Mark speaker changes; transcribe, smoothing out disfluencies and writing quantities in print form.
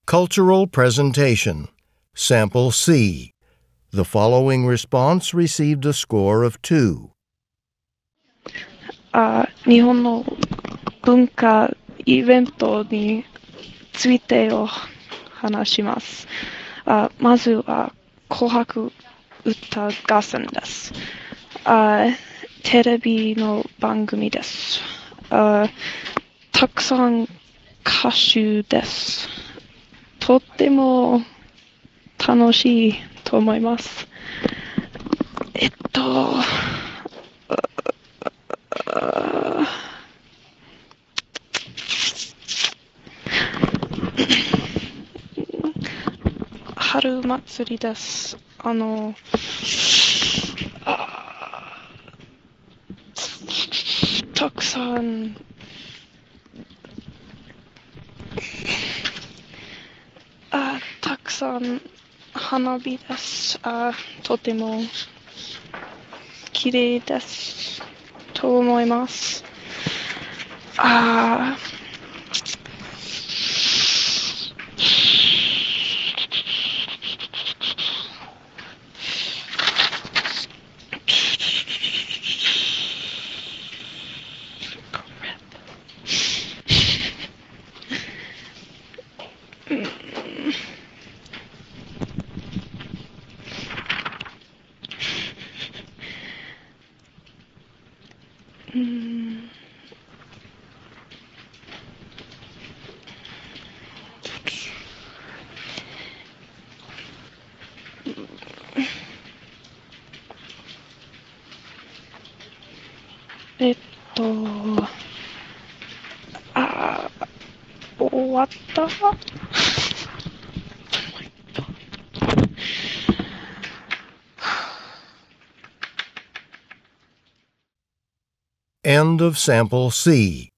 Speaker 1: Cultural presentation. Sample C. The following response received a score of 2.
Speaker 2: 日本の文化イベントについてを話します。まずは紅白歌合戦です。テレビの番組です。たくさん歌手です。とっても楽しいと思います。春祭りです。たくさんたくさん花火です。とても綺麗ですと思います。終わった。
Speaker 1: End of Sample C.